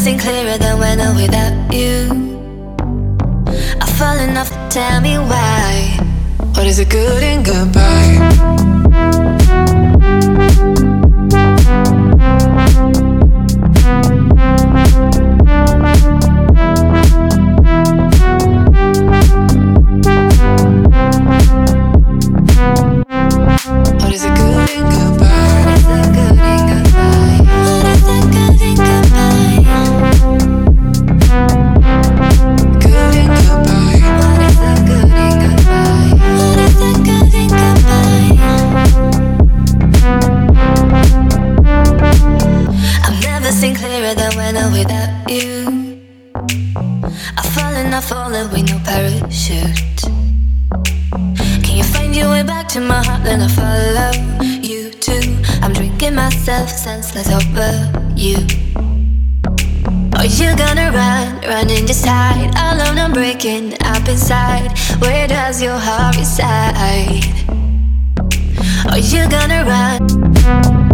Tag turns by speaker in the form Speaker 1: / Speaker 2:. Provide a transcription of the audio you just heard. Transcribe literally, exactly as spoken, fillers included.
Speaker 1: seen clearer than when I'm without you. I've fallen off, tell me why. What is it good and goodbye? Clearer than when I'm without you. I've fallen, I've fallen with no parachute. Can you find your way back to my heart? Then I follow you too. I'm drinking myself senseless over you. Are you gonna run, run and just hide? Alone I'm breaking up inside. Where does your heart reside? Are you gonna run?